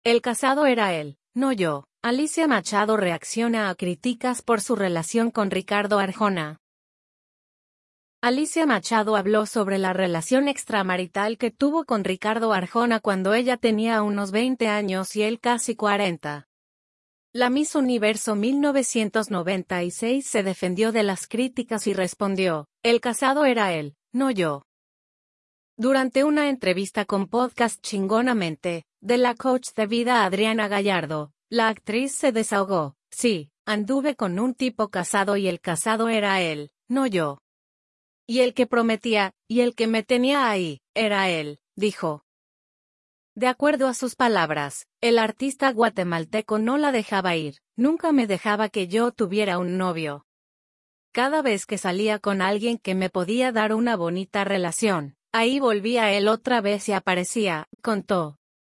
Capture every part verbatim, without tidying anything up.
El casado era él, no yo. Alicia Machado reacciona a críticas por su relación con Ricardo Arjona. Alicia Machado habló sobre la relación extramarital que tuvo con Ricardo Arjona cuando ella tenía unos veinte años y él casi cuarenta. La Miss Universo mil novecientos noventa y seis se defendió de las críticas y respondió, el casado era él, no yo. Durante una entrevista con Podcast Chingonamente, de la coach de vida Adriana Gallardo, la actriz se desahogó, sí, anduve con un tipo casado y el casado era él, no yo. Y el que prometía, y el que me tenía ahí, era él, dijo. De acuerdo a sus palabras, el artista guatemalteco no la dejaba ir, nunca me dejaba que yo tuviera un novio. Cada vez que salía con alguien que me podía dar una bonita relación, ahí volvía él otra vez y aparecía, contó.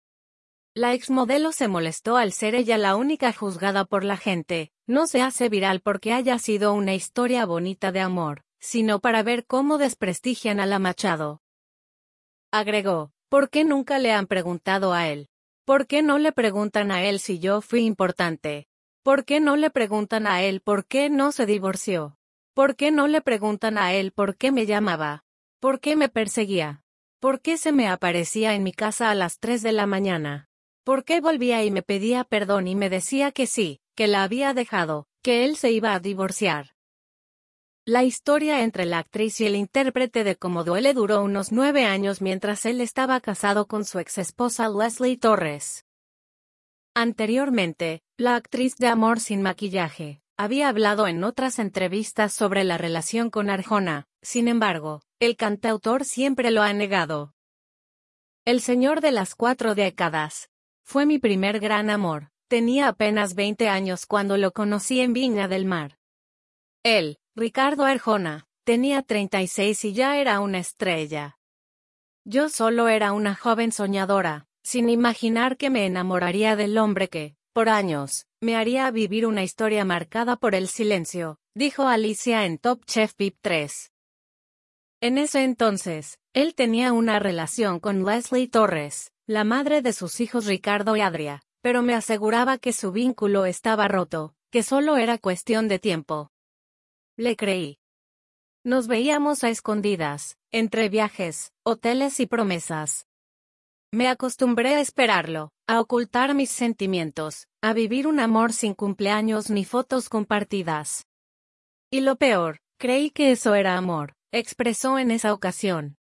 La exmodelo se molestó al ser ella la única juzgada por la gente, no se hace viral porque haya sido una historia bonita de amor, sino para ver cómo desprestigian a la Machado. Agregó, ¿por qué nunca le han preguntado a él? ¿Por qué no le preguntan a él si yo fui importante? ¿Por qué no le preguntan a él por qué no se divorció? ¿Por qué no le preguntan a él por qué me llamaba? ¿Por qué me perseguía? ¿Por qué se me aparecía en mi casa a las tres de la mañana? ¿Por qué volvía y me pedía perdón y me decía que sí, que la había dejado, que él se iba a divorciar? La historia entre la actriz y el intérprete de Cómo duele duró unos nueve años mientras él estaba casado con su exesposa Leslie Torres. Anteriormente, la actriz de Amor sin maquillaje, había hablado en otras entrevistas sobre la relación con Arjona, sin embargo, el cantautor siempre lo ha negado. El señor de las cuatro décadas. Fue mi primer gran amor, tenía apenas veinte años cuando lo conocí en Viña del Mar. Él, Ricardo Arjona, tenía treinta y seis y ya era una estrella. Yo solo era una joven soñadora, sin imaginar que me enamoraría del hombre que, por años, me haría vivir una historia marcada por el silencio, dijo Alicia en Top Chef V I P tres. En ese entonces, él tenía una relación con Leslie Torres, la madre de sus hijos Ricardo y Adria, pero me aseguraba que su vínculo estaba roto, que solo era cuestión de tiempo. Le creí. Nos veíamos a escondidas, entre viajes, hoteles y promesas. Me acostumbré a esperarlo, a ocultar mis sentimientos, a vivir un amor sin cumpleaños ni fotos compartidas. Y lo peor, creí que eso era amor, expresó en esa ocasión.